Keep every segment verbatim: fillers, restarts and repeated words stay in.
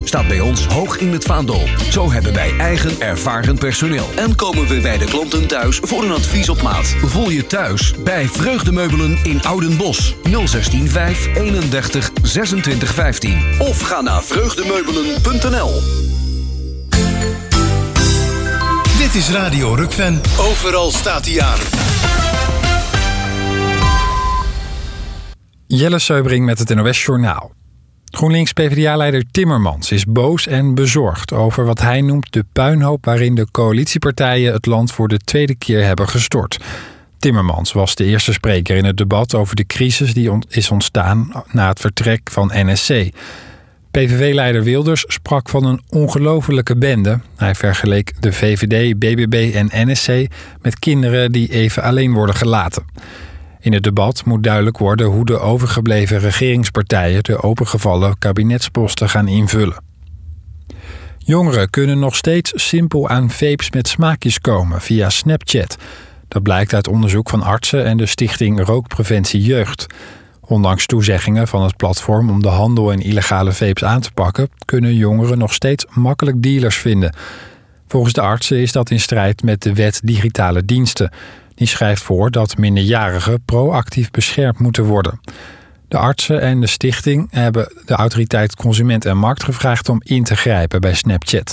staat bij ons hoog in het vaandel. Zo hebben wij eigen ervaren personeel. En komen we bij de klanten thuis voor een advies op maat. Voel je thuis bij Vreugdemeubelen in Oudenbosch. nul zestien vijf eenendertig zesentwintig vijftien. Of ga naar vreugdemeubelen punt n l. Dit is Radio Rukven. Overal staat hij aan. Jelle Seubring met het N O S Journaal. GroenLinks-P V D A-leider Timmermans is boos en bezorgd over wat hij noemt de puinhoop waarin de coalitiepartijen het land voor de tweede keer hebben gestort. Timmermans was de eerste spreker in het debat over de crisis die is ontstaan na het vertrek van N S C. P V V-leider Wilders sprak van een ongelofelijke bende. Hij vergeleek de V V D, B B B en N S C met kinderen die even alleen worden gelaten. In het debat moet duidelijk worden hoe de overgebleven regeringspartijen de opengevallen kabinetsposten gaan invullen. Jongeren kunnen nog steeds simpel aan vapes met smaakjes komen via Snapchat. Dat blijkt uit onderzoek van artsen en de stichting Rookpreventie Jeugd. Ondanks toezeggingen van het platform om de handel in illegale vapes aan te pakken, kunnen jongeren nog steeds makkelijk dealers vinden. Volgens de artsen is dat in strijd met de wet digitale diensten. Die schrijft voor dat minderjarigen proactief beschermd moeten worden. De artsen en de stichting hebben de autoriteit Consument en Markt gevraagd om in te grijpen bij Snapchat.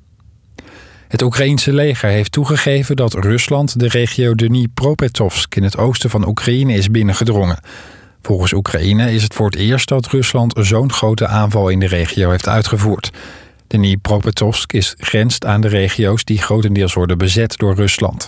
Het Oekraïense leger heeft toegegeven dat Rusland de regio Dnipropetrovsk in het oosten van Oekraïne is binnengedrongen. Volgens Oekraïne is het voor het eerst dat Rusland zo'n grote aanval in de regio heeft uitgevoerd. Dnipropetrovsk is grenst aan de regio's die grotendeels worden bezet door Rusland.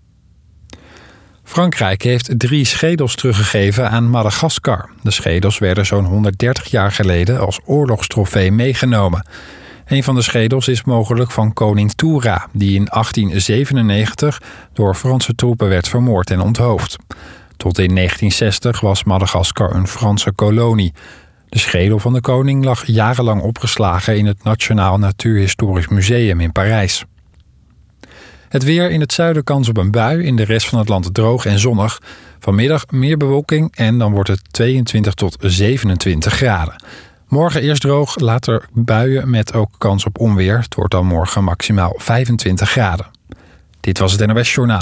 Frankrijk heeft drie schedels teruggegeven aan Madagaskar. De schedels werden zo'n honderddertig jaar geleden als oorlogstrofee meegenomen. Een van de schedels is mogelijk van koning Toura, die in achttien zevenennegentig door Franse troepen werd vermoord en onthoofd. Tot in negentien zestig was Madagaskar een Franse kolonie. De schedel van de koning lag jarenlang opgeslagen in het Nationaal Natuurhistorisch Museum in Parijs. Het weer: in het zuiden kans op een bui, in de rest van het land droog en zonnig. Vanmiddag meer bewolking en dan wordt het tweeëntwintig tot zevenentwintig graden. Morgen eerst droog, later buien met ook kans op onweer. Het wordt dan morgen maximaal vijfentwintig graden. Dit was het N O S Journaal.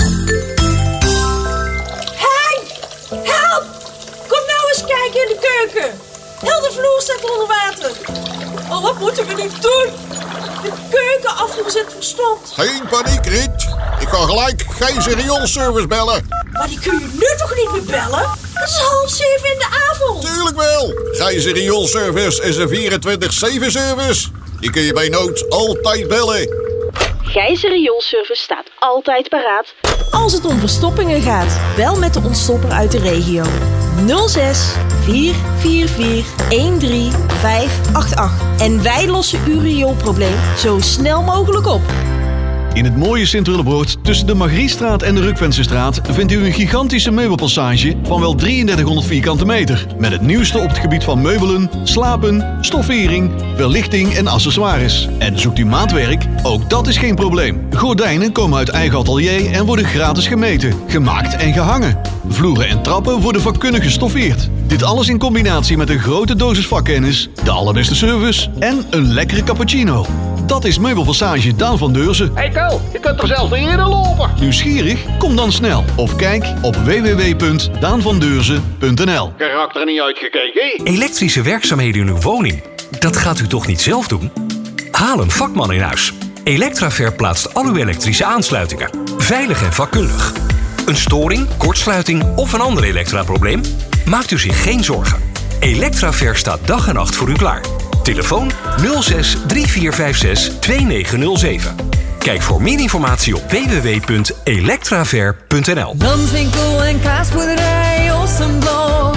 Hey! Help! Kom nou eens kijken in de keuken. Heel de vloer staat onder water. Oh, wat moeten we nu doen? De keuken afgezet verstomd. Geen paniek, Riet. Ik kan gelijk Gijzer rioolservice bellen. Maar die kun je nu toch niet meer bellen? Het is half zeven in de avond. Tuurlijk wel. Gijzer rioolservice is een vierentwintig zeven service. Die kun je bij nood altijd bellen. Gijzer rioolservice staat altijd paraat als het om verstoppingen gaat. Bel met de ontstopper uit de regio. nul zes vier vier vier een drie vijf acht acht. En wij lossen uw rioolprobleem zo snel mogelijk op. In het mooie Sint-Willebrood tussen de Margriestraat en de Rukvensestraat vindt u een gigantische meubelpassage van wel drieëndertighonderd vierkante meter. Met het nieuwste op het gebied van meubelen, slapen, stoffering, verlichting en accessoires. En zoekt u maatwerk? Ook dat is geen probleem. Gordijnen komen uit eigen atelier en worden gratis gemeten, gemaakt en gehangen. Vloeren en trappen worden vakkundig gestoffeerd. Dit alles in combinatie met een grote dosis vakkennis, de allerbeste service en een lekkere cappuccino. Dat is Meubelpassage Daan van Deurzen. Hey Ko, je kunt er zelfs niet eerder lopen. Nieuwsgierig? Kom dan snel of kijk op w w w punt daan van deurzen punt n l. Karakter er niet uitgekeken. Elektrische werkzaamheden in uw woning. Dat gaat u toch niet zelf doen? Haal een vakman in huis. Electraver plaatst al uw elektrische aansluitingen. Veilig en vakkundig. Een storing, kortsluiting of een ander elektraprobleem? Maakt u zich geen zorgen. Electraver staat dag en nacht voor u klaar. Telefoon nul zes drie vier vijf zes twee negen nul zeven. Kijk voor meer informatie op w w w punt electraver punt n l. Brandwinkel en kaasboerderij Ossenblok.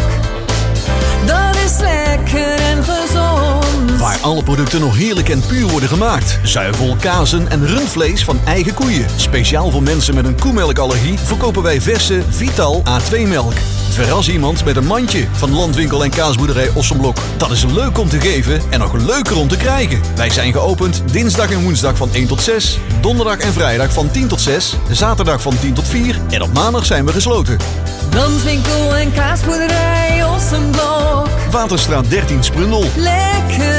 Dat is lekker en gezond. Waar alle producten nog heerlijk en puur worden gemaakt. Zuivel, kazen en rundvlees van eigen koeien. Speciaal voor mensen met een koemelkallergie verkopen wij verse Vital A twee melk. Verras iemand met een mandje van Landwinkel en kaasboerderij Ossenblok. Dat is leuk om te geven en nog leuker om te krijgen. Wij zijn geopend dinsdag en woensdag van één tot zes. Donderdag en vrijdag van tien tot zes. Zaterdag van tien tot vier. En op maandag zijn we gesloten. Landwinkel en kaasboerderij Ossenblok. Waterstraat dertien Sprundel. Lekker en gezond.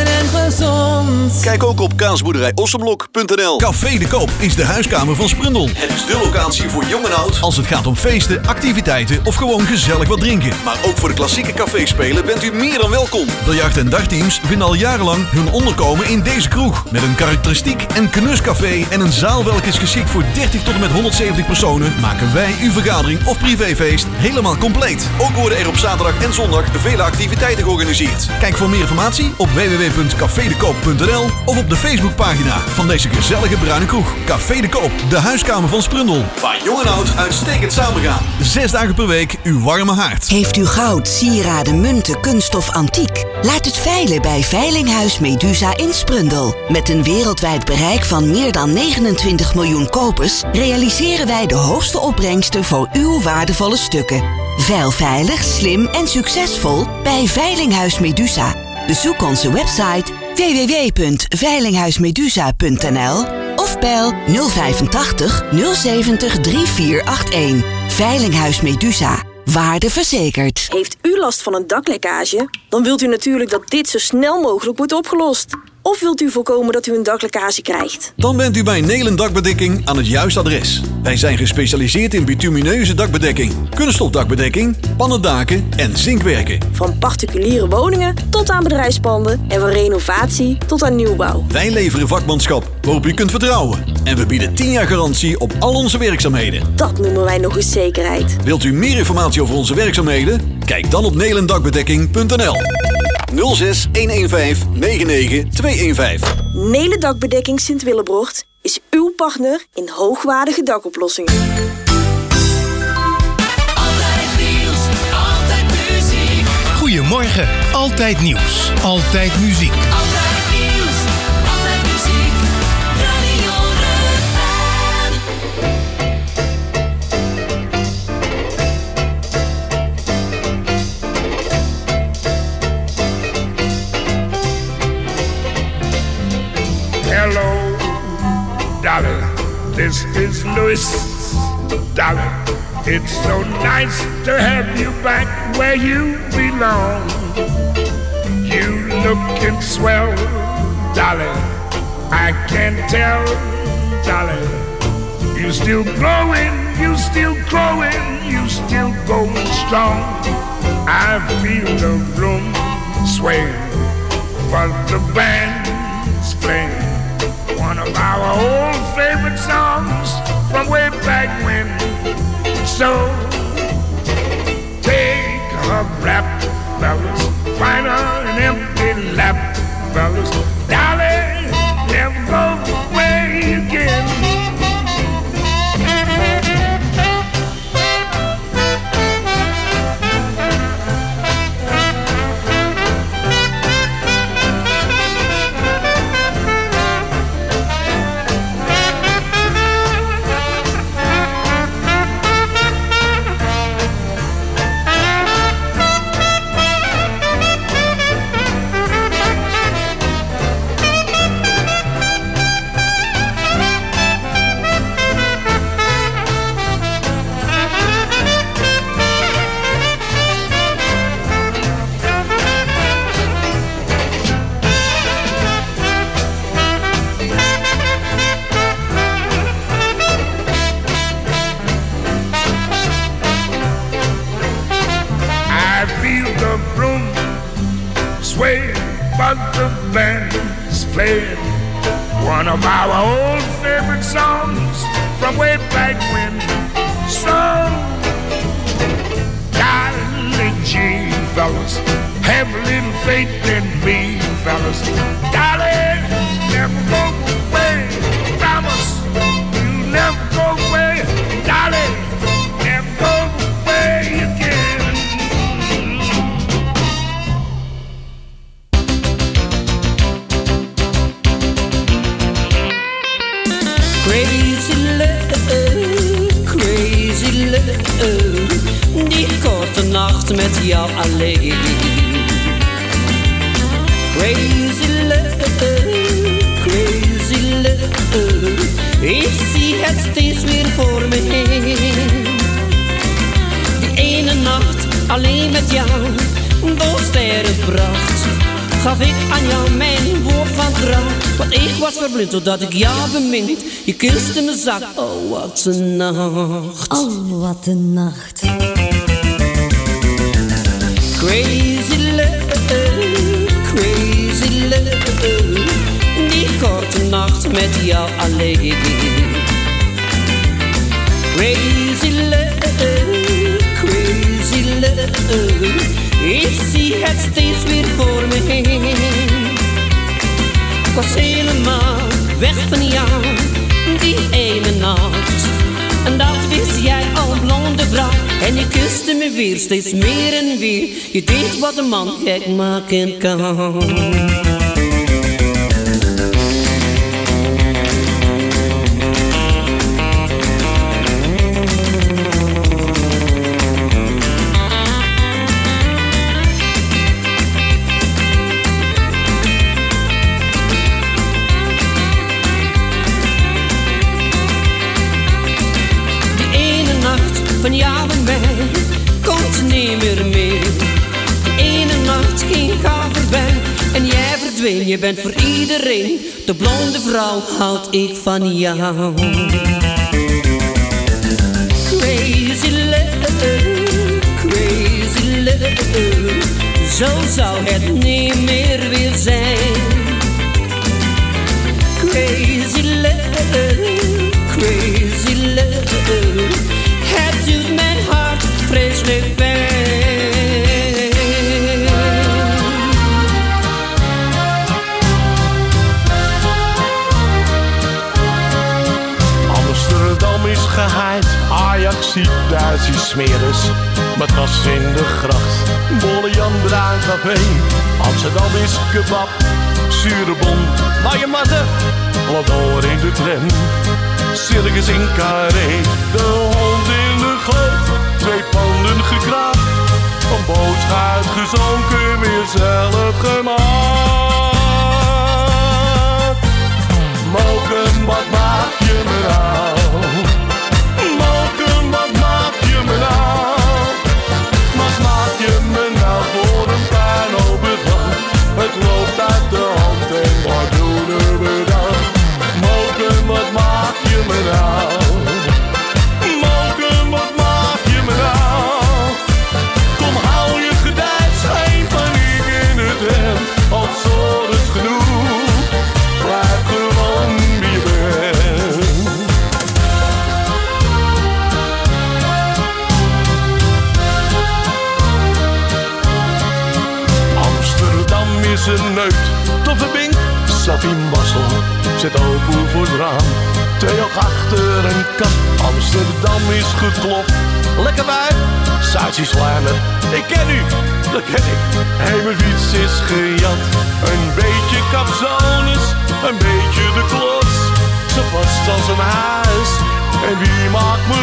gezond. Kijk ook op kaasboerderij ossenblok punt n l. Café de Koop is de huiskamer van Sprundel. Het is de locatie voor jong en oud als het gaat om feesten, activiteiten of gewoon gezellig wat drinken. Maar ook voor de klassieke caféspelen bent u meer dan welkom. Biljart- en dagteams vinden al jarenlang hun onderkomen in deze kroeg. Met een karakteristiek en knuscafé en een zaal welke is geschikt voor dertig tot en met honderdzeventig personen, maken wij uw vergadering of privéfeest helemaal compleet. Ook worden er op zaterdag en zondag vele activiteiten georganiseerd. Kijk voor meer informatie op w w w punt café de koop punt n l of op de Facebookpagina van deze gezellige bruine kroeg. Café de Koop, de huiskamer van Sprundel. Waar jong en oud uitstekend samengaan. Zes dagen per week uw warme haard. Heeft u goud, sieraden, munten, kunststof, antiek? Laat het veilen bij Veilinghuis Medusa in Sprundel. Met een wereldwijd bereik van meer dan negenentwintig miljoen kopers realiseren wij de hoogste opbrengsten voor uw waardevolle stukken. Veil veilig, slim en succesvol bij Veilinghuis Medusa. Bezoek onze website w w w punt veilinghuismedusa punt n l of bel nul vijfentachtig nul zeventig drie vier acht een. Veilinghuis Medusa. Waarde verzekerd. Heeft u last van een daklekkage? Dan wilt u natuurlijk dat dit zo snel mogelijk wordt opgelost. Of wilt u voorkomen dat u een daklekkage krijgt? Dan bent u bij Nelen Dakbedekking aan het juiste adres. Wij zijn gespecialiseerd in bitumineuze dakbedekking, kunststofdakbedekking, pannendaken en zinkwerken. Van particuliere woningen tot aan bedrijfspanden en van renovatie tot aan nieuwbouw. Wij leveren vakmanschap waarop u kunt vertrouwen. En we bieden tien jaar garantie op al onze werkzaamheden. Dat noemen wij nog eens zekerheid. Wilt u meer informatie over onze werkzaamheden? Kijk dan op nelendakbedekking punt n l. nul zes een een vijf negen negen twee een vijf. Nelen Dakbedekking Sint-Willebrocht is uw partner in hoogwaardige dakoplossingen. Altijd nieuws, altijd muziek. Goedemorgen, altijd nieuws, altijd muziek. Altijd nieuws, altijd muziek. Radio Rukven. Hello, Dolly, this is Louis. Dolly, it's so nice to have you back where you belong. You looking swell, Dolly, I can tell, Dolly. You still growing, you still growing, you still going strong. I feel the room sway, but the band's playing one of our old favorite songs from way back when. So take a rap, fellas, find her an empty lap, fellas. Dolly, never go away again. Playing one of our old favorite songs from way back when. So, golly gee, fellas, have a little faith in me, fellas. Dolly, never go away, promise you never go away. Dolly, never go away again. Crazy love, crazy love, die korte nacht met jou alleen. Crazy love, crazy love, ik zie het steeds weer voor me heen. Die ene nacht alleen met jou, door sterrenpracht, gaf ik aan jou mijn woord van trouw. Want ik was verblind zodat ik jou bemind. Je kuste mijn zak, oh wat een nacht. Oh wat een nacht. Crazy love, crazy love. Die korte nacht met jou alleen. Crazy love, crazy love. Ik zie het steeds weer voor me heen. Ik was helemaal weg van jou, die ene nacht. En dat wist jij al, blonde vrouw. En je kuste me weer, steeds meer en weer. Je deed wat een man gek maken kan. Van jou en mij komt niet meer mee. De ene nacht ging gauw voorbij en jij verdween. Je bent voor iedereen de blonde vrouw, houd ik van jou. Crazy love, crazy love. Zo zou het niet meer weer zijn. Crazy love, crazy love. Het doet mijn hart vreselijk pijn. Amsterdam is geheid, Ajax ziet Duitse smeres. Met was in de gracht, Bolle Jan Bruin Café. Amsterdam is kebab, zure bon, maar je matten, wat door in de tram. Circus in Carré, de hond in de goot, twee panden gekraakt, een bootschuit gezonken, weer zelf gemaakt. Moken, wat maak je me nou? Moken, wat maak je me nou? Wat maak je me nou voor een puinhoopbedrijf? Het loopt uit de hand en wat doen we dan? Moken, wat maak je me nou? Moken, wat maak je me nou? Kom, hou je gedijs, geen paniek in het hemd. Als zon is genoeg, blijf gewoon wie je bent. Amsterdam is een neut, toffe bink, Safin Bassel. Zet open voor het raam, twee oog achter een kap. Amsterdam is geklopt, lekker bij, Saatje Slijmer. Ik ken u, dat ken ik. Hé, mijn fiets is gejat. Een beetje capsones, een beetje de klots. Zo vast als een huis, en wie maakt me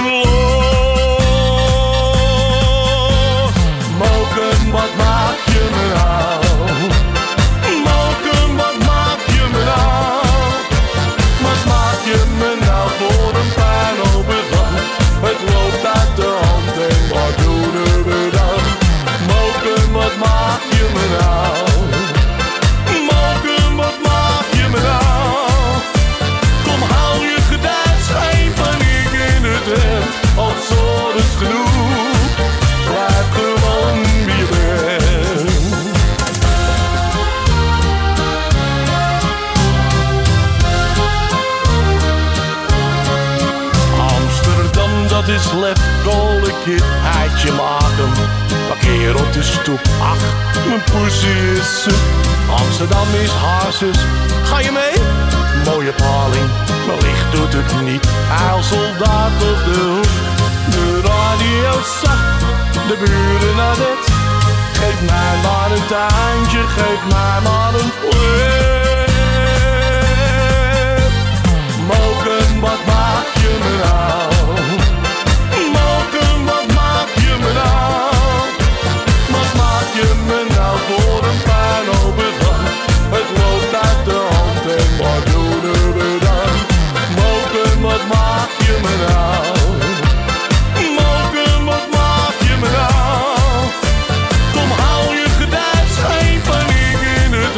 los? Moken, wat maak je me nou? Moken, wat maak je me nou? Wat maak je me nou voor een puinhoopbedrijf? Het loopt uit de hand en wat doen we dan? Moken, wat maak je me nou? Moken, wat maak je me nou? Kom, hou je gedijs, geen paniek in het hemd. Als zon is genoeg, blijf gewoon wie je bent. Dat is lef, koolkitheidje maken. Parkeer op de stoep, ach, mijn poesie is zoek. Amsterdam is hazes, ga je mee? Mooie paling, maar licht doet het niet. Eilsoldaat op de hoek, de radio zacht, de buren naar bed. Geef mij maar een tuintje, geef mij maar een flat. Moken, wat maak je me nou? Moken, wat maak je me nou? Wat maak je me nou voor een puinhoopbedrijf? Het loopt uit de hand en wat doen we dan? Moken, wat maak je me nou? Moken, wat maak je me nou? Kom, hou je gedijs, geen paniek in het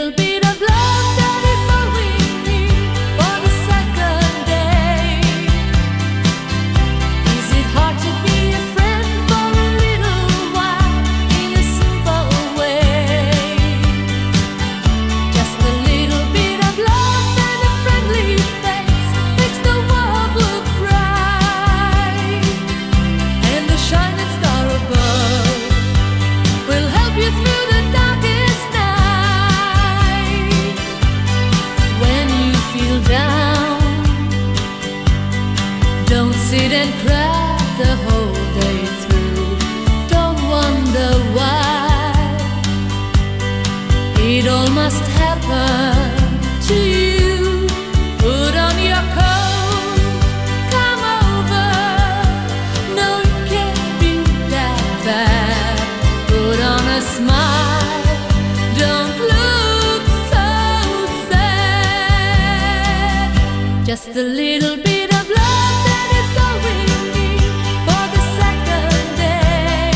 little bit of love that is all we need for the second day. Is it hard to be a friend for a little while in a simple way? Just a little bit of love and a friendly face makes the world look bright, and the shining star above will help you through the darkest night. When you feel down, don't sit and cry the whole day through. Don't wonder why it all must happen to you. Put on your coat, come over. No, it can't be that bad. Put on a smile, don't look so sad. Just a little bit of love, that is all we need for the second day.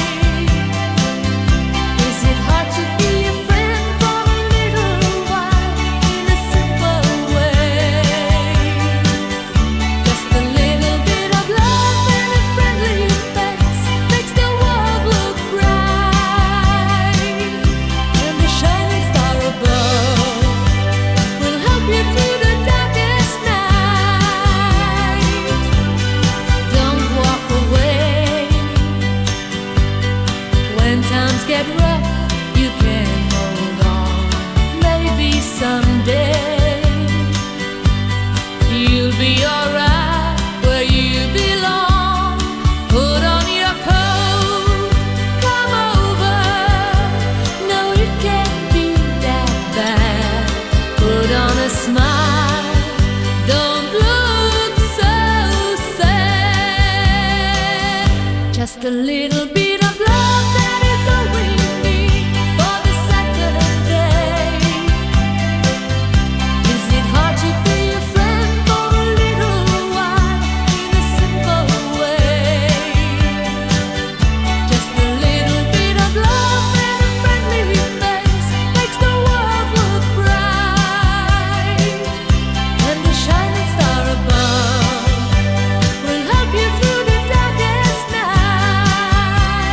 Is it hard to be a friend for a little while in a simple way? Just a little bit of love and a friendly face makes the world look bright, and the shining star above will help you through the darkest night. Don't walk away when times get rough. You can hold on. Maybe someday you'll be alright where you belong. Put on your coat, come over. No, it can't be that bad. Put on a smile, don't look so sad. Just a little bit of love, that is all we need for the second day. Is it hard to be a friend for a little while in a simple way? Just a little bit of love and a friendly face makes the world look bright, and the shining star above will help you through the darkest night.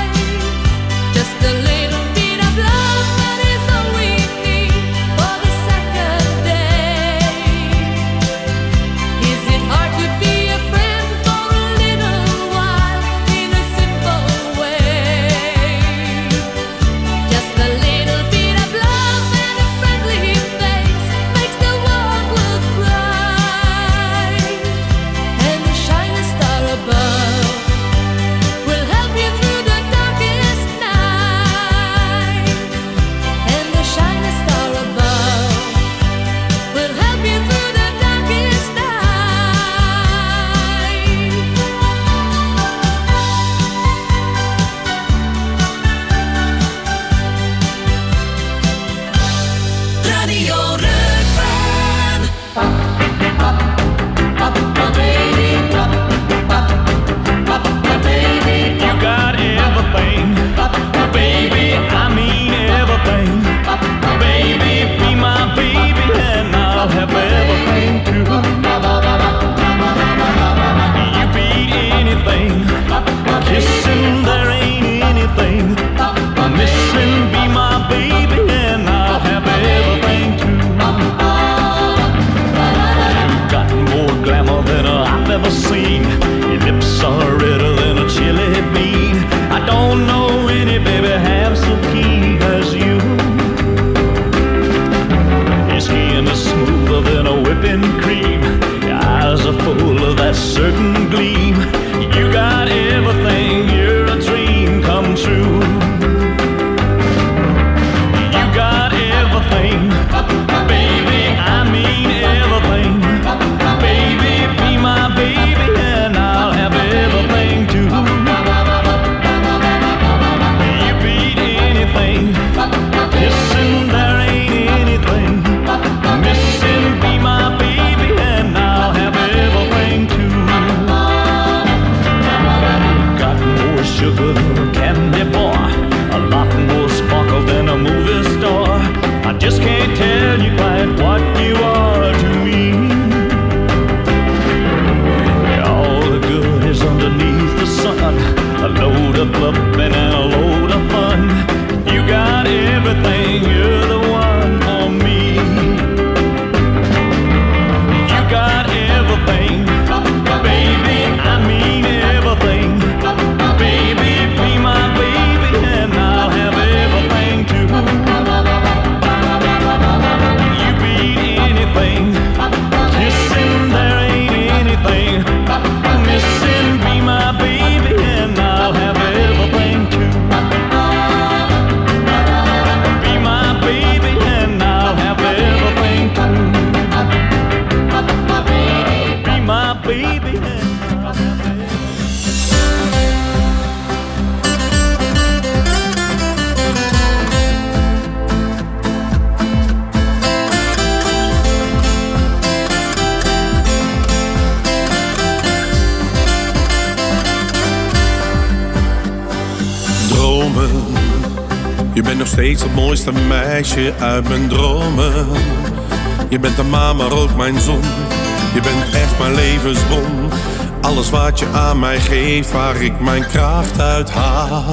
nog steeds het mooiste meisje uit mijn dromen. Je bent de maan, maar ook mijn zon. Je bent echt mijn levensbron. Alles wat je aan mij geeft, waar ik mijn kracht uit haal.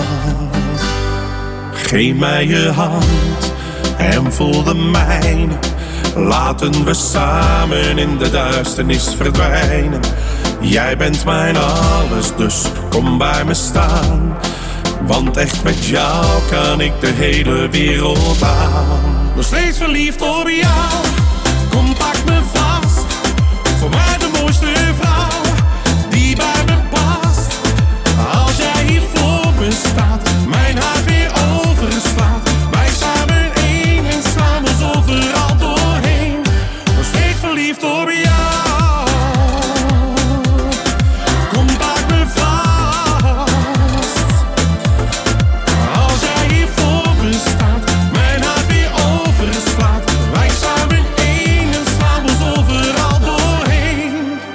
Geef mij je hand en voel de mijne. Laten we samen in de duisternis verdwijnen. Jij bent mijn alles, dus kom bij me staan. Want echt met jou kan ik de hele wereld aan. Nog steeds verliefd op jou. Kom pak me vast. Voor mij de mooiste vrouw die bij me past. Als jij hier voor me staat, mijn hart weer overslaat. Wij samen één en slaan ons overal doorheen. Nog steeds verliefd op jou. Kom pak me vast. Als jij hier voor me staat, mijn hart weer overslaat. Wij samen één en slaan ons overal doorheen.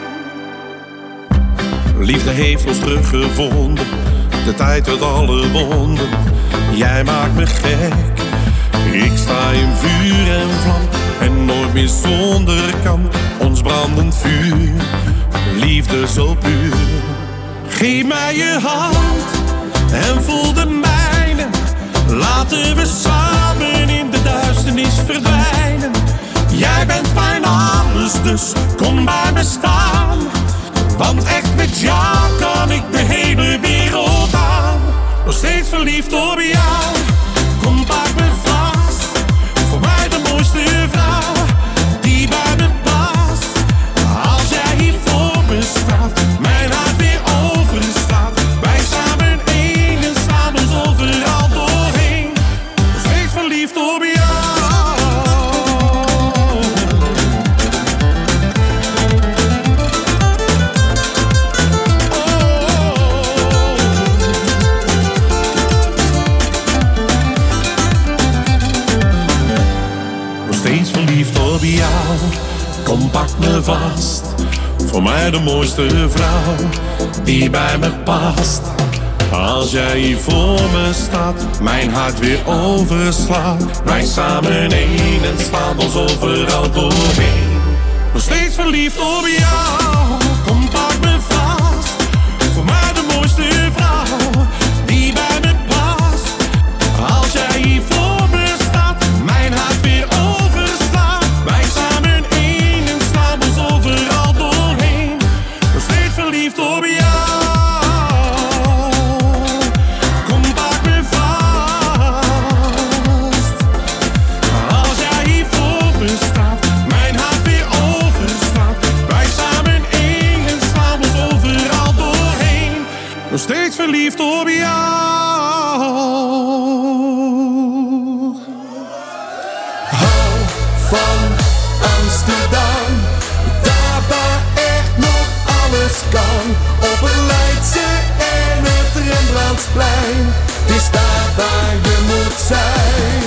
Liefde heeft ons teruggevonden. De tijd uit alle wonden. Jij maakt me gek. Ik sta in vuur en vlam. En nooit meer zonder kan. Ons brandend vuur. Liefde zo puur. Geef mij je hand. En voel de mijne. Laten we samen in de duisternis verdwijnen. Jij bent mijn alles, dus kom bij me staan. Want echt met jou kan ik de hele wereld aan. Nog steeds verliefd op jou. Kom pak me vast. Voor mij de mooiste vrouw die bij me past. Als jij hier voor me staat, mijn hart weer overslaat. Wij samen één en slaan ons overal doorheen. Nog steeds verliefd op jou. Verliefd op jou, kom pak me vast. Voor mij de mooiste vrouw die bij me past. Als jij hier voor me staat, mijn hart weer overslaat. Wij samen één en slaan ons overal doorheen. Nog steeds verliefd op jou, kom pak me vast. Voor mij de mooiste vrouw die bij me past. Als jij hier voor me staat, mijn hart weer overslaat. Verliefd op jou. Kom pak me vast. Als jij hier voor me staat, mijn hart weer overslaat. Wij samen één en slaan ons overal doorheen. Nog steeds verliefd op jou. Hou van Amsterdam, daar waar echt nog alles kan. Op het Leidse en het Rembrandtsplein. Het is daar waar je moet zijn.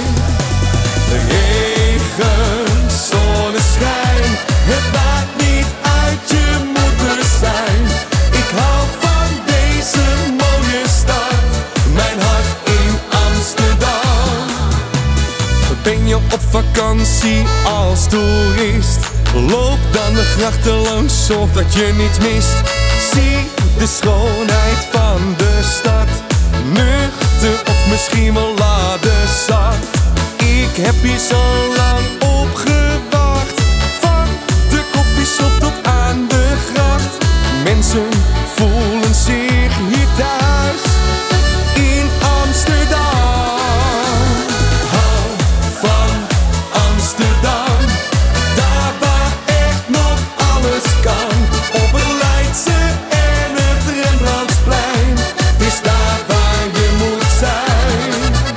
Regen, zonneschijn, het maakt niet uit, je moet er zijn. Ik hou van deze mooie stad, mijn hart in Amsterdam. Ben je op vakantie als toerist? Loop dan de grachten langs, zorg dat je niets mist. Zie de schoonheid van de stad. Nuchter of misschien wel laden zat. Ik heb hier zo lang op gewacht. Van de koffieshop tot aan de gracht. Mensen voelen zich hier thuis in Amsterdam. Hou van Amsterdam, daar waar echt nog alles kan. Op het Leidse en het Rembrandtsplein. Het is daar waar je moet zijn.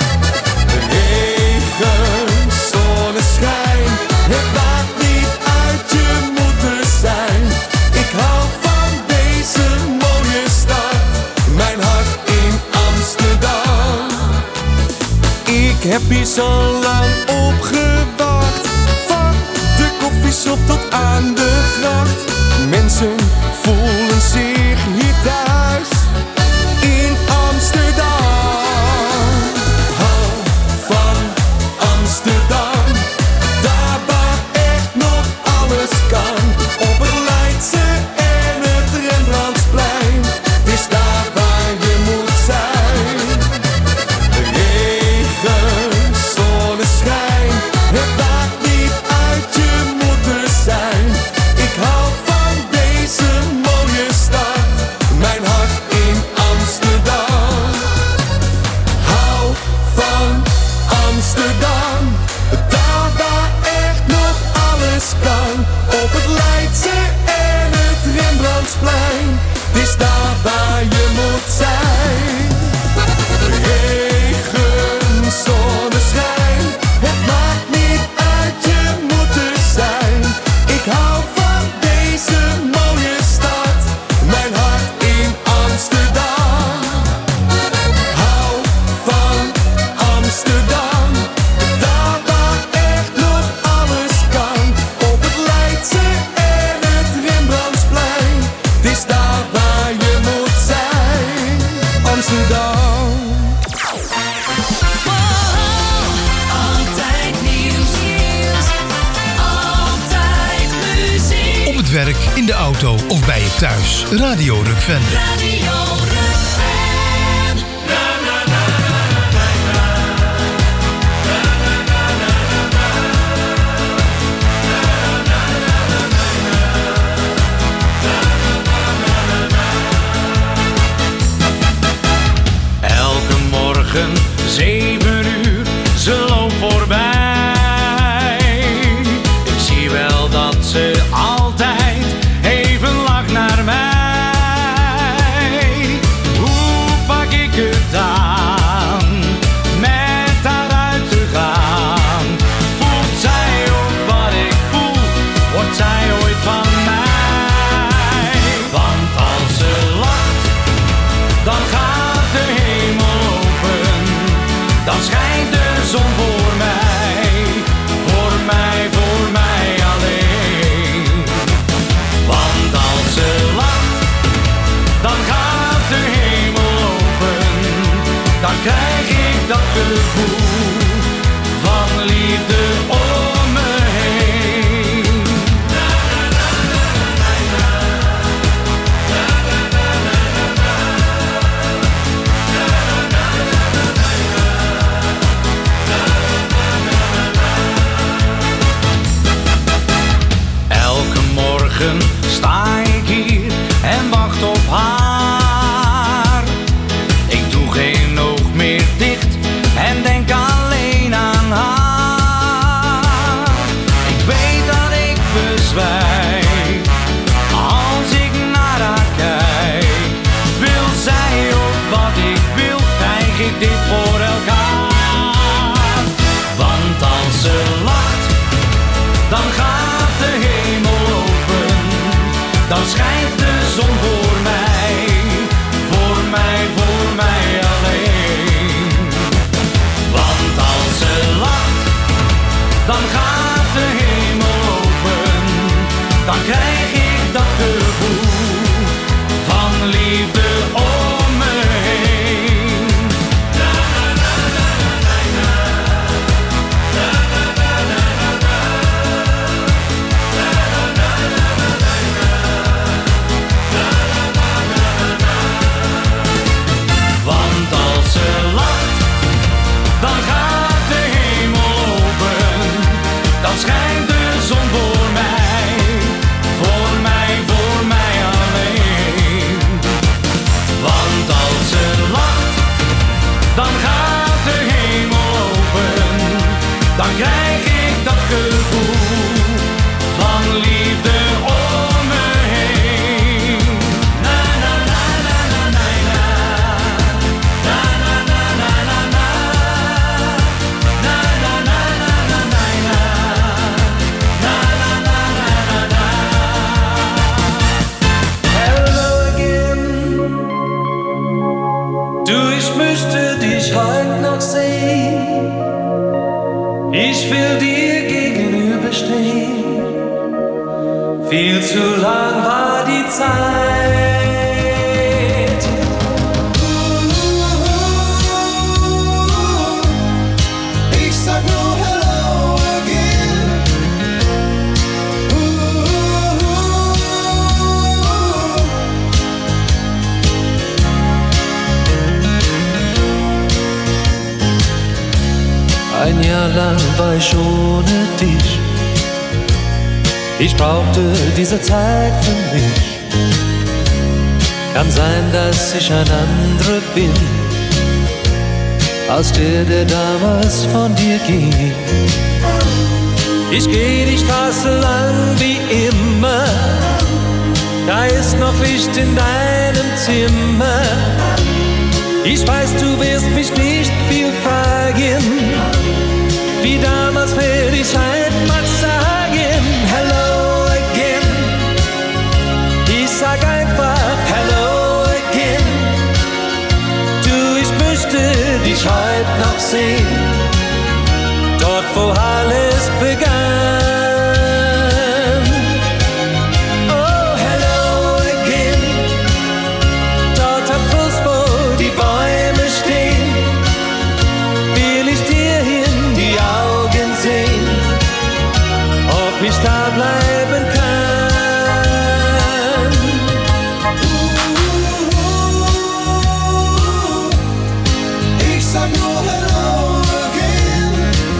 Regen, zonneschijn, het maakt niet uit, je moet er zijn. Ik hou van deze mooie stad, mijn hart in Amsterdam. Ik heb hier zo lang op gewacht. Van de koffieshop tot aan de gracht. Mensen voelen zich hier thuis in Amsterdam. Hou van alles kan. Op het Leidse en het Rembrandtsplein. Het is daar waar je moet zijn. Regen, zonneschijn, het maakt niet uit, je moet er zijn. Ik hou van deze mooie stad, mijn hart in Amsterdam. Hou van Amsterdam, daar waar echt nog alles kan. Op het Leidse en het Rembrandtsplein, het is daar waar je moet zijn. Amsterdam. Op het werk, in de auto of bij je thuis. Radio Rukven. Radio Rukven. Elke morgen, zeven uur, ze loopt voorbij. Ik zie wel dat ze altijd even lacht naar mij. Hoe pak ik het aan, met haar uit te gaan? Voelt zij ook wat ik voel, wordt zij ooit van mij? Want als ze lacht, dan gaat de hemel open. Dan schijnt de zon voor mij, voor mij, voor mij alleen. Want als ze lacht, dan gaat de hemel open. Dan krijg ik dat gevoel van liefde om me heen. Elke morgen sta ik hier en wacht op haar. Ik doe geen oog meer dicht en denk alleen aan haar. Ik weet dat ik bezwijk als ik naar haar kijk. Wil zij ook wat ik wil, krijg ik dit voor elkaar. Want als ze lacht, dan gaat de hemel open. Dan schijnt de zon voor mij, voor mij, voor mij alleen. Want als ze lacht, dan gaat de hemel open. Dan krijg ik dat gevoel van liefde om me heen. Na, na, na, na, na, na. Na, na, na, na, na, na. Na, na, na, na, na, na, na. Na, na, na, na, na, na. Want als ze lacht, dan gaat de hemel open. Dan schijnt de zon voor mij, voor mij, voor mij alleen. Want als ze lacht, dan gaat de hemel open. Dan krijg ik dat gevoel van liefde om me heen. Na na na na na na na. Na na na na na na. Na na na na na na na. Na na na na na na. Hello again. Du, ich müsste dich heute noch sehen. Ich will dir gegenüberstehen. Viel zu lang war die Zeit. Ich sag nur hello again. Ein Jahr lang war ich ohne dich. Ich brauchte diese Zeit für mich. Kann sein, dass ich ein anderer bin, als der, der damals von dir ging. Ich geh die Straße lang wie immer, da ist noch Licht in deinem Zimmer. Ich weiß, du wirst mich nicht viel fragen, wie damals werde ich einfach sagen, hello again. Ich sag einfach hello again. Du, ich möchte dich heute noch sehen, dort wo alles begann. Oh, hello again. Dort am Fluss, wo die Bäume stehen, will ich dir in die Augen sehen, ob ich da bleiben kann. Ich sag nur hello again.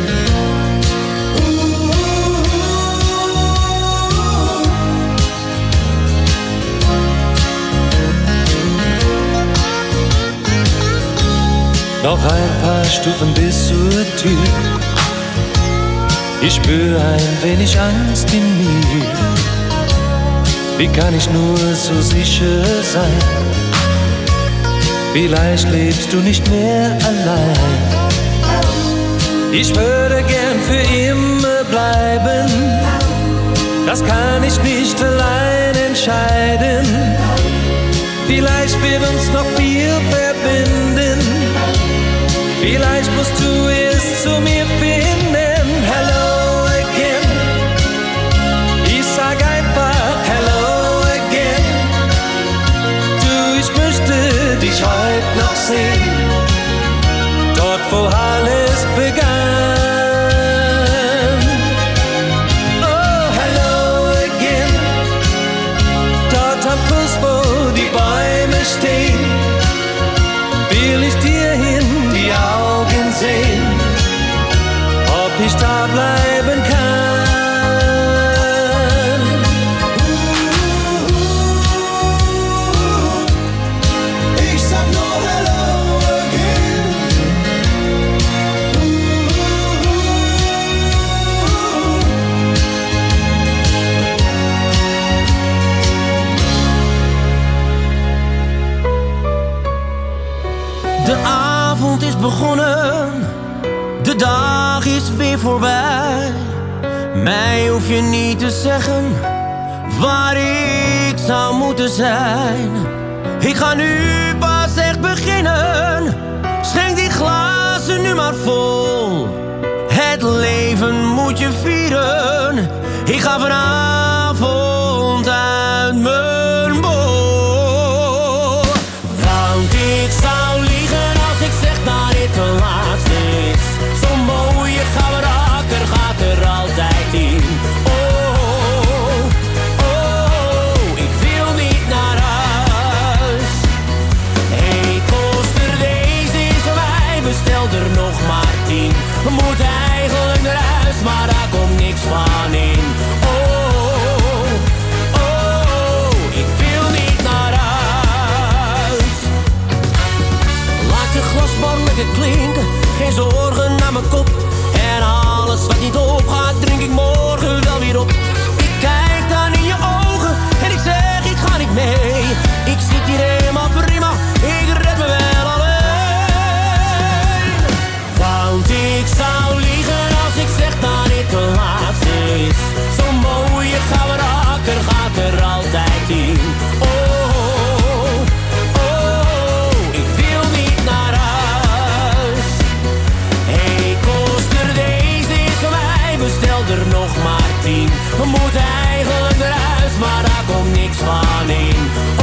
Noch ein paar Stufen bis zur Tür. Ich spür ein wenig Angst in mir. Wie kann ich nur so sicher sein? Vielleicht lebst du nicht mehr allein. Ich würde gern für immer bleiben. Das kann ich nicht allein entscheiden. Vielleicht wird uns noch viel verbinden. Vielleicht musst du es zu mir finden. Hello again. Ich sag einfach hello again. Du, ich möchte dich heute noch sehen, dort wo alles begann. Oh, hello again. Dort am Fluss, wo die Bäume stehen, will ich dir in die Augen sehen, ob ich da bleiben kann. Ich sag nur hello again. De avond is begonnen, de dag is weer voorbij. Mij hoef je niet te zeggen waar ik zou moeten zijn. Ik ga nu pas echt beginnen, schenk die glazen nu maar vol. Het leven moet je vieren, ik ga vanavond uit mijn bol. Want ik zou liegen als ik zeg dat dit de laatste is. Zo'n mooie gouden rakker gaat er altijd in. Oh, oh, ik wil niet naar huis. Hey, koster, deze is voor mij, bestel er nog maar tien. We moeten eigenlijk naar huis, maar daar komt niks van in. Oh, oh, ik wil niet naar huis. Laat je glasbar lekker klinken, geen zorgen naar mijn kop. En alles wat niet opgaat, drink ik morgen wel weer op. Ik kijk dan in je ogen en ik zeg ik ga niet mee. Ik zit hier helemaal prima, ik red me wel alleen. Want ik zou liegen als ik zeg dat dit de laatste is. Zo'n mooie gouden rakker gaat er altijd in. Oh, oh, ik wil niet naar huis. Hey, koster, deze is voor mij, bestel er nog maar tien. We moeten eigenlijk naar huis, maar daar komt niks van in. Oh,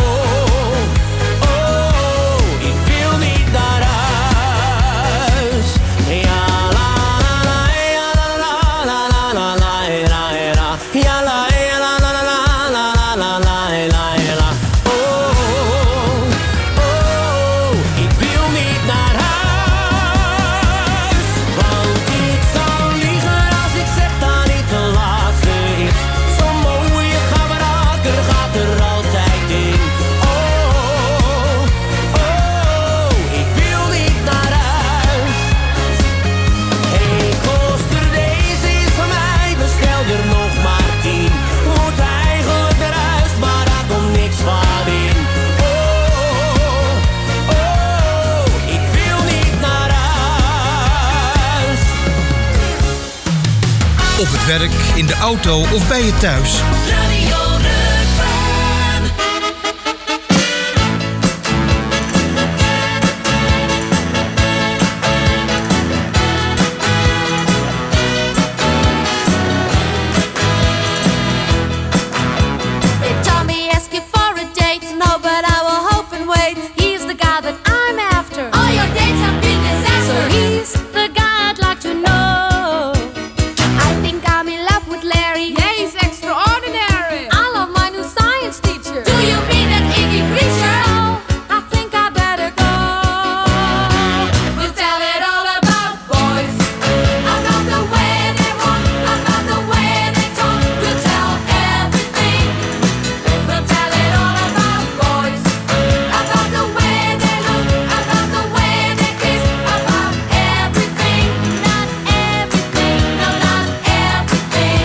oh, ik wil niet naar huis. Ja, la, la, la, ja, la, la, la, la, la, la, la, la. Ja, la, ja, la, la, la, la, la, la, la, la, la. Oh, oh, ik wil niet naar huis. Want ik zou liegen als ik zeg dat dit de laatste is. Zo'n mooie gouden rakker gaat er altijd werk, in de auto of bij je thuis. Radio Rukven. They told me ask you for a date, no, but I will hope and wait. He's the guy that I'm after. All your dates have been disaster. So he's the guy I'd like to know. I think I'm in love with Larry. Yeah, he's extraordinary. I love my new science teacher. Do you mean that Iggy Creature? Oh, I think I better go. We'll tell it all about boys, about the way they walk, about the way they talk. We'll tell everything. We'll tell it all about boys, about the way they look, about the way they kiss, about everything. Not everything, no, not everything.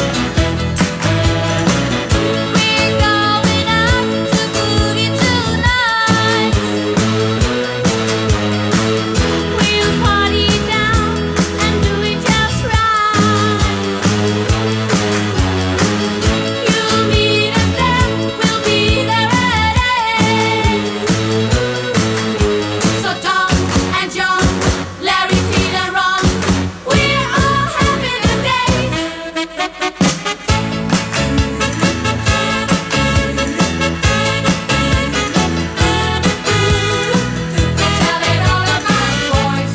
We're going out to boogie tonight. We'll party down and do it just right. You'll meet us there, we'll be there at eight. So Tom and John, Larry, Pete and Ron, we're all having a date. Tell it all about boys.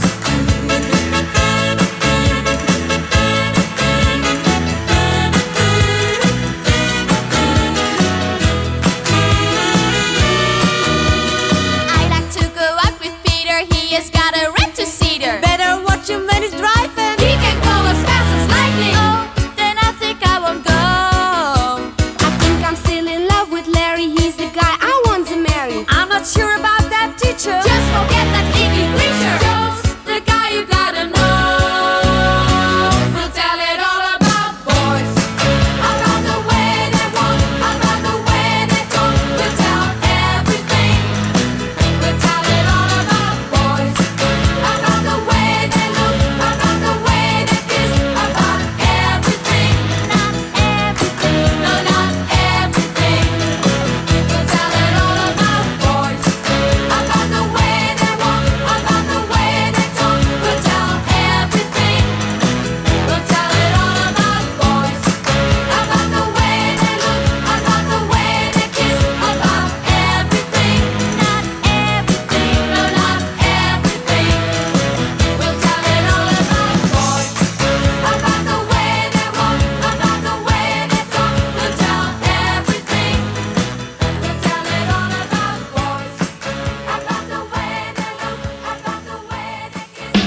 I like to go out with Peter. He has got a red two-seater. Better watch him when he's driving. He can go as fast as lightning. Oh, then I think I won't go. I think I'm still in love with Larry. He's the guy I want to marry. I'm not sure about that teacher. Just forget that Iggy Creature. Joe's the guy you gotta know. We'll tell it all about boys, about the way they walk, about the way they talk. We'll tell everything. We'll tell it all about boys, about the way they look, about the way they kiss, about everything. Not everything, no, not everything. We'll tell it all about boys, about the way they walk, about the way they talk. We'll tell everything. We'll tell it all about boys, about the way they look, about the way they kiss, about everything. Not everything, no, not everything. We'll tell it all about boys, about the way they walk, about the way they talk. We'll tell everything. We'll tell it all about boys, about the way they look, about the way they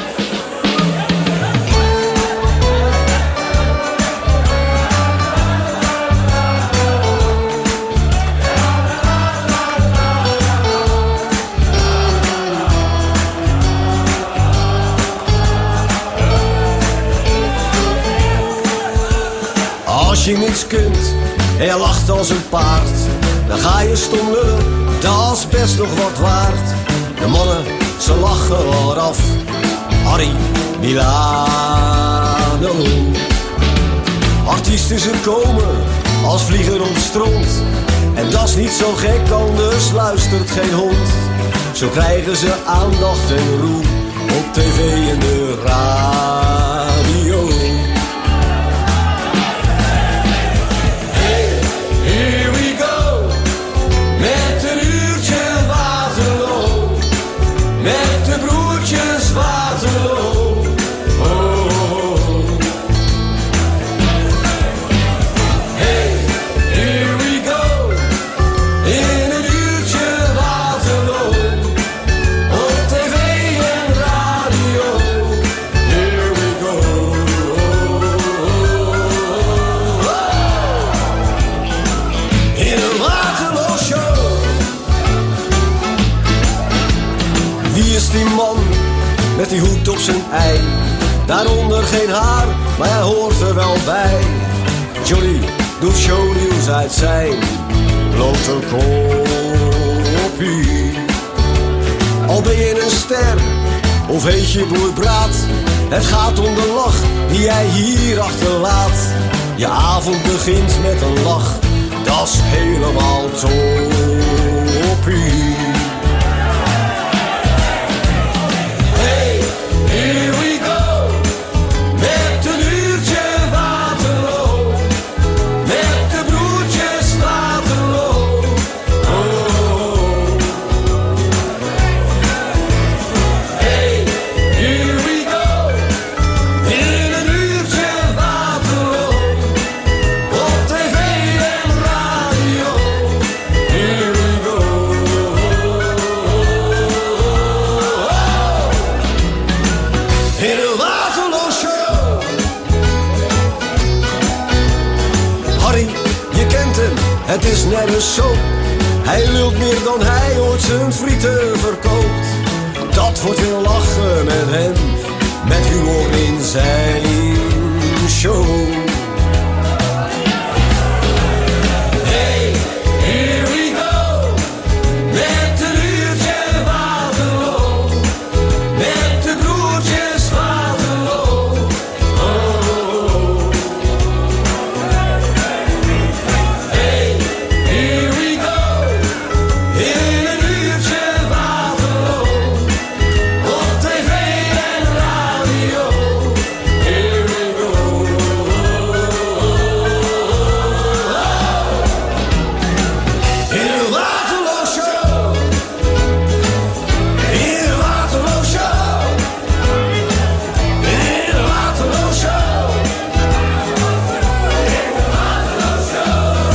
Als je niets kunt en je lacht als een paard, dan ga je stom lullen, dat is best nog wat waard. De mannen, ze lachen eraf. Harry Milano. Artiesten, ze komen als vliegen op stront. En dat is niet zo gek, anders luistert geen hond. Zo krijgen ze aandacht en roem op tv en de radio. Here we go, met een uurtje Waterloo, met de broertjes Waterloo. Oh, oh, oh. Hey, here we go, in een uurtje Waterloo, op tv en radio. Here we go. In een Waterloo show. Wie is die man met die hoed op zijn ei? Daaronder geen haar, maar hij hoort er wel bij. Johnny doet shownieuws uit zijn blote koppie. Al ben je een ster, of heet je boer Braat, Het gaat om de lach die jij hier achterlaat. Je avond begint met een lach, dat is helemaal toppie. Hey, here we go, met een uurtje Waterloo, met de broertjes Waterloo. Oh. Hey, here we go, in een uurtje Waterloo, op tv en radio. Here we go. In een Waterloo show. Harry, je kent hem, het is nergens zo. Hij lult meer dan hij ooit zijn frieten verkoopt. Dat wordt weer lachen met hem, met humor in zijn show. Hey, here we go, met een uurtje Waterloo, met de broertjes Waterloo. Oh. Hey, here we go, in een uurtje Waterloo, op tv en radio. Here we go. In een Waterloo show. In een Waterloo show. In een Waterloo show. In een Waterloo show.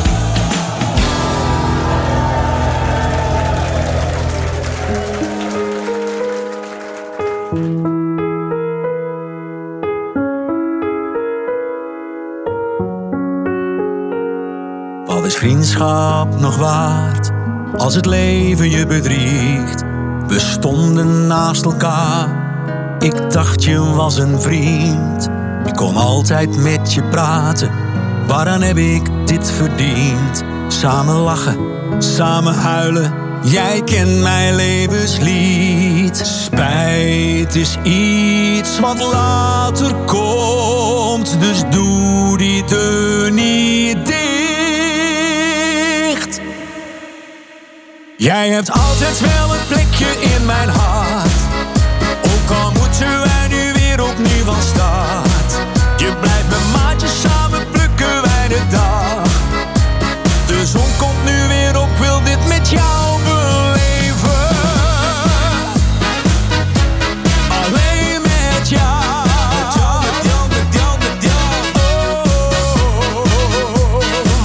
Wat is vriendschap nog waard als het leven je bedriegt? We stonden naast elkaar, ik dacht je was een vriend. Ik kon altijd met je praten, waaraan heb ik dit verdiend? Samen lachen, samen huilen, jij kent mijn levenslied. Spijt is iets wat later komt, dus doe die deur niet dicht. Jij hebt altijd wel een plekje in mijn hart, ook al moeten wij nu weer opnieuw van start. Je blijft mijn maatje, samen plukken wij de dag. De zon komt nu weer op, wil dit met jou beleven. Alleen met jou. Met jou, met jou, met jou, met jou. Oh.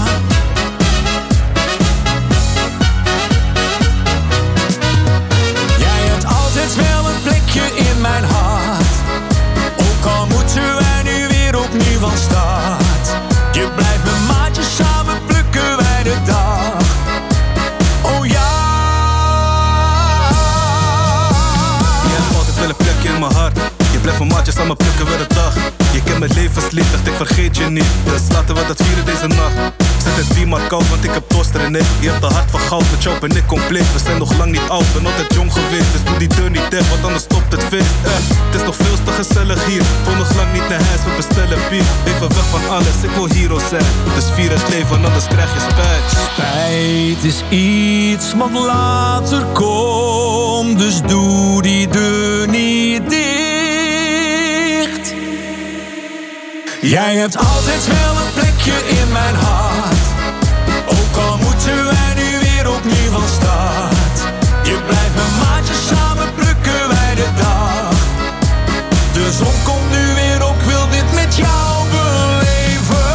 Jij hebt altijd wel een plekje in mijn hart, ook al moeten wij nu weer opnieuw van start. Je blijft mijn maatje, samen plukken wij de dag. Oh ja. Je hebt altijd wel een plekje in mijn hart. Je blijft mijn maatje, samen plukken we de dag. Je kent mijn levenslied, dacht ik vergeet je niet. Dus laten we dat vieren deze nacht. Zet het drie maar koud, want ik heb toaster in it. Je hebt de hart van goud, met jou ben ik compleet. We zijn nog lang niet oud, ben altijd jong geweest. Dus doe die deur niet dicht, want anders stopt het feest. Eh, het is nog veel te gezellig hier. Woon nog lang niet naar huis, we bestellen bier. Even weg van alles, ik wil hero zijn. Dus vier het leven, anders krijg je spijt. Spijt is iets wat later komt, dus doe die deur niet dicht. Jij hebt altijd wel een plekje in mijn hart, ook al moeten wij nu weer opnieuw van start. Je blijft mijn maatje, samen plukken wij de dag. De zon komt nu weer op, wil dit met jou beleven.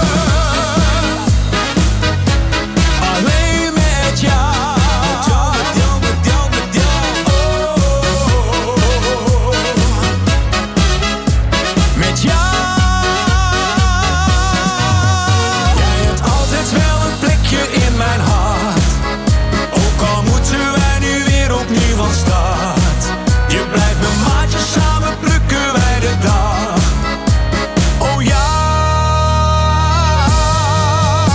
Alleen met jou. Met jou, met jou, met jou, met jou. Oh. Met jou. Jij hebt altijd wel een plekje in mijn hart, ook al moeten wij nu weer opnieuw van start. Je blijft mijn maatje, samen plukken wij de dag. Oh ja.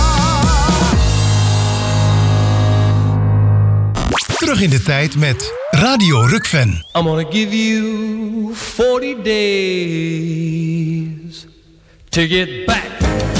Terug in de tijd met Radio Rukven. I'm gonna give you forty days to get back.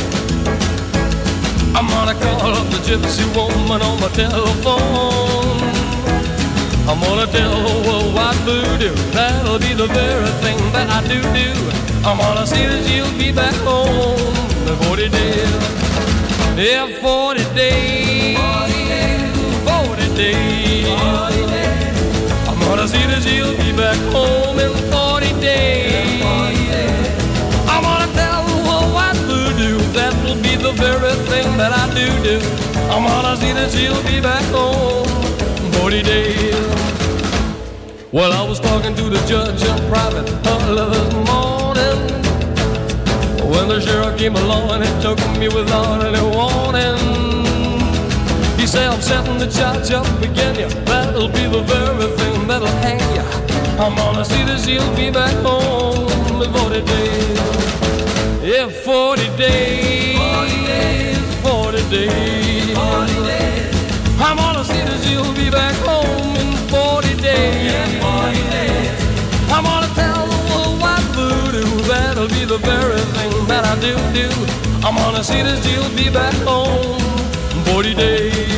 I'm gonna call up the gypsy woman on my telephone. I'm gonna tell her well, what voodoo, that'll be the very thing that I do do. I'm gonna see that she'll be back home in forty days. Yeah, forty days, forty days. I'm gonna see that she'll be back home in forty days. I'm gonna tell her well, what voodoo, that'll be the very thing that I do do. I'm gonna see that she'll be back home in forty days. Well, I was talking to the judge in private early this morning, when the sheriff came along and he took me without any warning. He said, I'm setting the charge up again, yeah, that'll be the very thing that'll hang ya. I'm gonna see that she'll be back home in forty days. Yeah, forty days, forty days, forty days, forty days. I'm gonna see that she'll be back home in forty days. Yeah, forty days. I'm gonna tell the world what voodoo, that'll be the very thing that I do do. I'm gonna see that she'll be back home in forty days.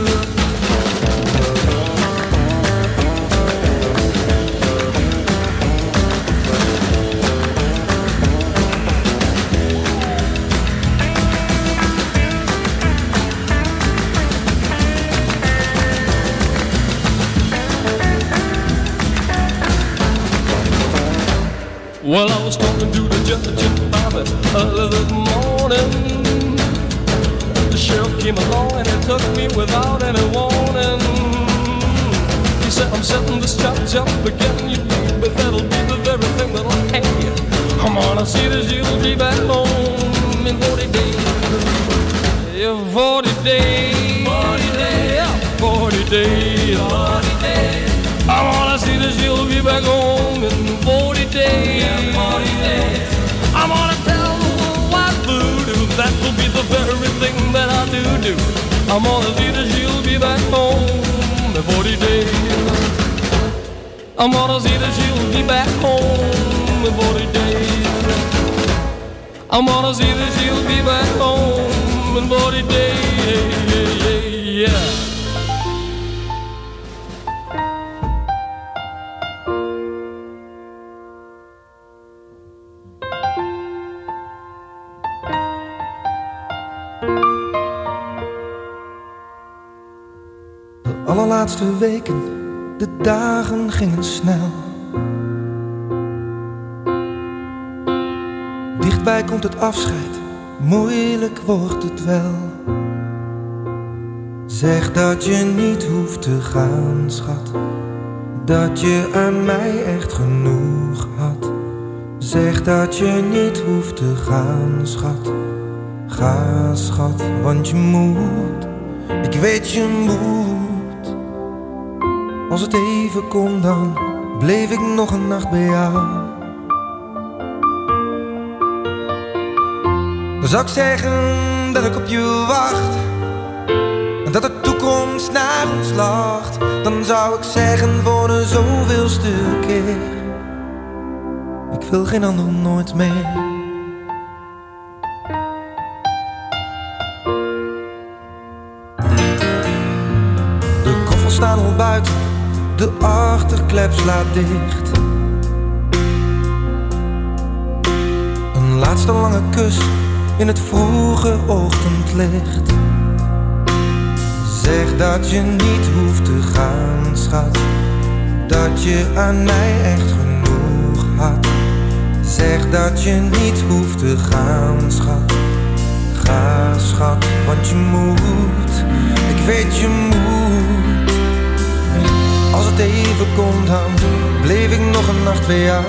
Well, I was talking to the judge about it early this morning. The sheriff came along and he took me without any warning. He said, I'm setting this charge up again, you baby, that'll be the very thing that'll hang you. I'm gonna see that you'll be back home in forty days. Yeah, forty days, forty days, yeah, forty days, forty days. I wanna see that she'll be back home in forty days. Yeah, forty days. I'm gonna tell the world what voodoo, that will be the very thing that I do do. I'm gonna see that she'll be back home in forty days. I'm gonna see that she'll be back home in forty days. I'm gonna see that she'll be back home in forty days. Yeah. De allerlaatste weken, de dagen gingen snel. Dichtbij komt het afscheid, moeilijk wordt het wel. Zeg dat je niet hoeft te gaan, schat. Dat je aan mij echt genoeg had. Zeg dat je niet hoeft te gaan, schat. Ga, schat, want je moet. Ik weet je moet. Als het even kon, dan bleef ik nog een nacht bij jou. Dan zou ik zeggen dat ik op je wacht, en dat de toekomst naar ons lacht. Dan zou ik zeggen voor de zoveelste keer, ik wil geen ander nooit meer. De koffers staan al buiten, de achterklep slaat dicht. Een laatste lange kus in het vroege ochtendlicht. Zeg dat je niet hoeft te gaan, schat. Dat je aan mij echt genoeg had. Zeg dat je niet hoeft te gaan, schat. Ga, schat, want je moet. Ik weet je moet. Als het even kon, dan bleef ik nog een nacht bij jou.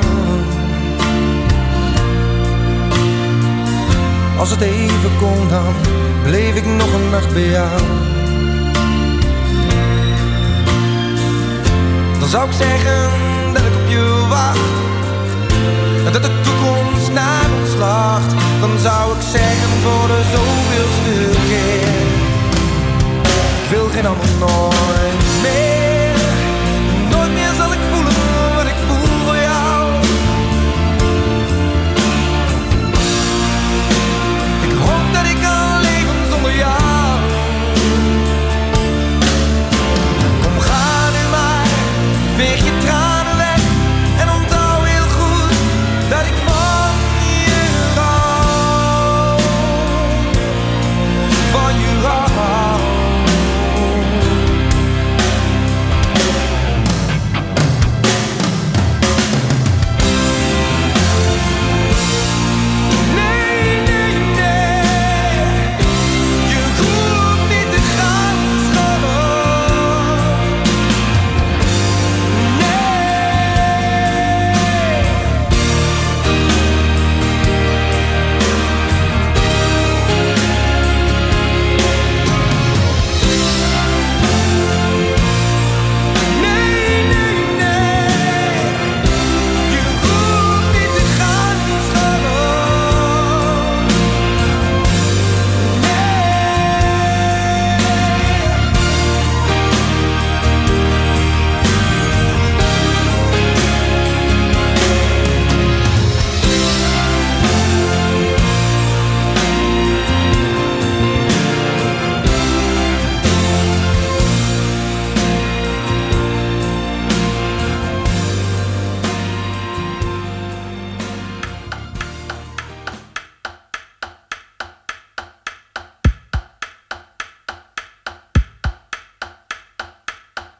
Als het even kon, dan bleef ik nog een nacht bij jou. Dan zou ik zeggen dat ik op je wacht, en dat de toekomst naar ons lacht. Dan zou ik zeggen voor de zoveelste keer, ik wil geen ander nooit meer. Nooit meer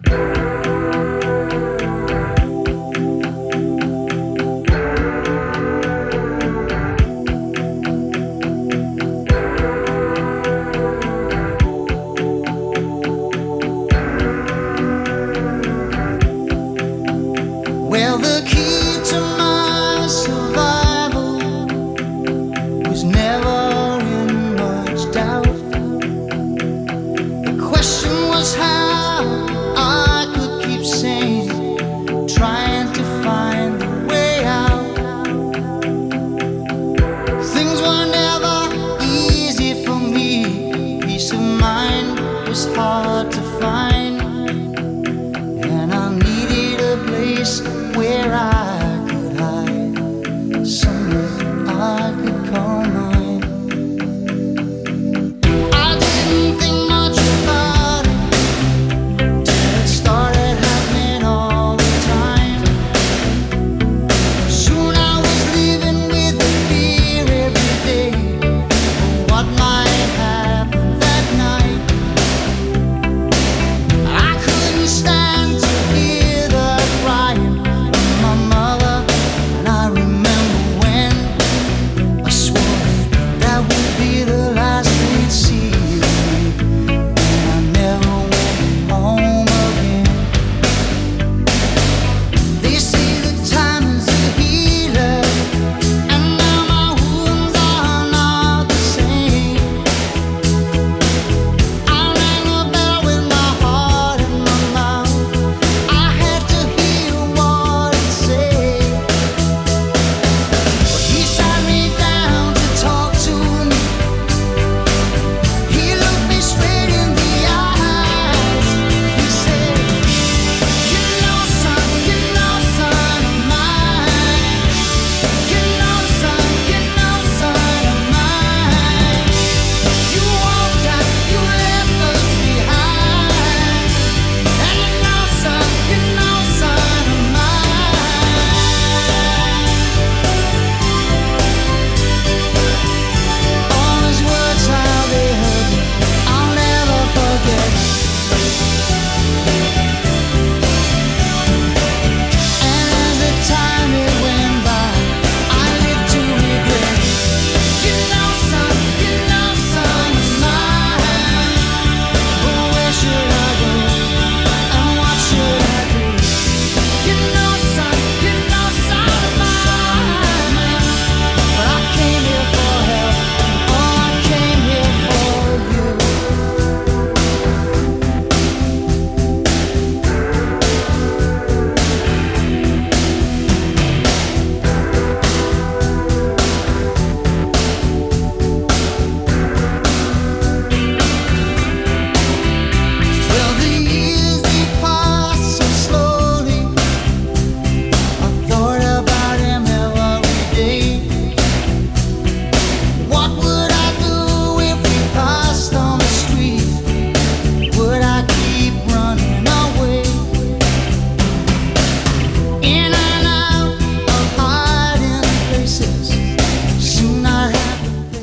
Well, the key to my survival was never in much doubt. The question was how I could keep sane, trying to find a way out. Things were never easy for me. Peace of mind was hard to find, and I needed a place where I could hide, somewhere I could call mine. I didn't think much about it till it started happening all the time. Soon I was living with the fear every day of what might happen that night. I couldn't stand to hear the crying of my mother, and I remember when I swore that would be the last they'd see of me, and I never went home again. They say that time is a healer, and now my wounds are not the same. I rang a bell with my heart in my mouth. I had to hear what it said. But he sat me down to talk to me. He looked me straight in the eyes. He said, "You know, son, you know, son of mine. You know, son, you know, son of mine. You walked out, you left us behind. And you know, son, you know, son of mine." All his words, how they hurt me, I'll never forget. And as the time it went by, I lived to regret. You know, son, you know, son of mine. But where should I go? And what should I do? You know, son, you know, son of mine. But I came here for help. Oh, I came here for you. Well, the years they passed so slowly. I thought about him every day. What would I do if we passed on the street? Would I keep running away? In and out of hiding places. Soon I'd have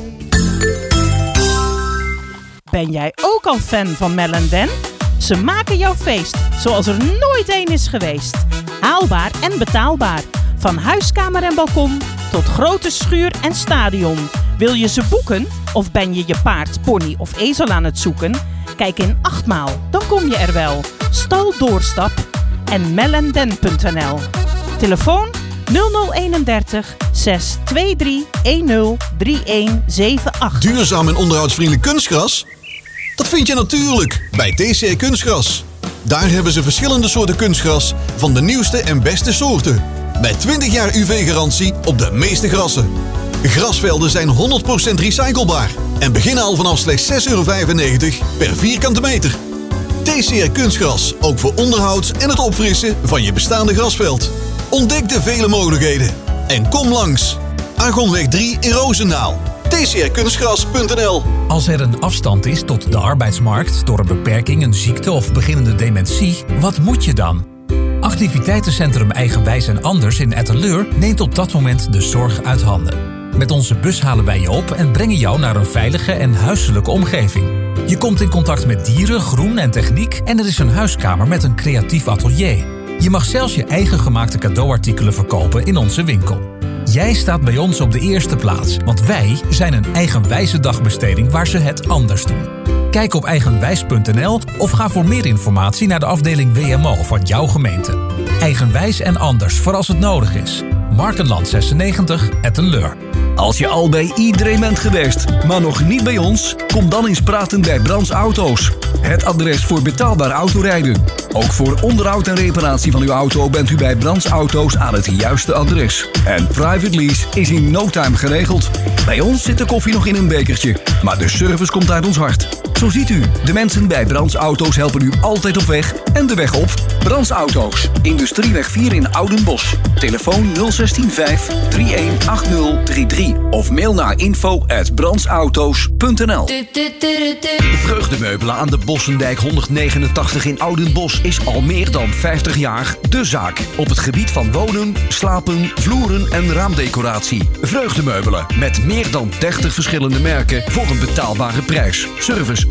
Ben jij ook al fan van Mel en Dan? Ze maken jouw feest zoals er nooit één is geweest. Haalbaar en betaalbaar. Van huiskamer en balkon tot grote schuur en stadion. Wil je ze boeken? Of ben je je paard, pony of ezel aan het zoeken? Kijk in Achtmaal, dan kom je er wel. Stal Doorstap en melenden punt n l. Telefoon nul nul eenendertig zes twee drie een nul drie een zeven acht. Duurzaam en onderhoudsvriendelijk kunstgras? Dat vind je natuurlijk bij T C R Kunstgras. Daar hebben ze verschillende soorten kunstgras van de nieuwste en beste soorten. Met twintig jaar U V-garantie op de meeste grassen. Grasvelden zijn honderd procent recyclebaar en beginnen al vanaf slechts zes euro vijfennegentig per vierkante meter. T C R Kunstgras, ook voor onderhoud en het opfrissen van je bestaande grasveld. Ontdek de vele mogelijkheden en kom langs. Argonweg drie in Roosendaal. T C R kunstgras punt n l. Als er een afstand is tot de arbeidsmarkt door een beperking, een ziekte of beginnende dementie, wat moet je dan? Activiteitencentrum Eigenwijs en Anders in Etteleur neemt op dat moment de zorg uit handen. Met onze bus halen wij je op en brengen jou naar een veilige en huiselijke omgeving. Je komt in contact met dieren, groen en techniek en er is een huiskamer met een creatief atelier. Je mag zelfs je eigen gemaakte cadeauartikelen verkopen in onze winkel. Jij staat bij ons op de eerste plaats, want wij zijn een eigenwijze dagbesteding waar ze het anders doen. Kijk op eigenwijs punt n l of ga voor meer informatie naar de afdeling W M O van jouw gemeente. Eigenwijs en anders voor als het nodig is. Markenland zesennegentig, Etten-Leur. Als je al bij iedereen bent geweest, maar nog niet bij ons, kom dan eens praten bij Brands Auto's. Het adres voor betaalbaar autorijden. Ook voor onderhoud en reparatie van uw auto bent u bij Brands Auto's aan het juiste adres. En private lease is in no time geregeld. Bij ons zit de koffie nog in een bekertje, maar de service komt uit ons hart. Zo ziet u, de mensen bij Brands Auto's helpen u altijd op weg en de weg op. Brands Auto's, Industrieweg vier in Oudenbosch. Telefoon nul een zes vijf drie een acht nul drie drie of mail naar info at brandsauto's punt n l. Vreugdemeubelen aan de Bossendijk honderdnegenentachtig in Oudenbosch is al meer dan vijftig jaar de zaak. Op het gebied van wonen, slapen, vloeren en raamdecoratie. Vreugdemeubelen met meer dan dertig verschillende merken voor een betaalbare prijs. Service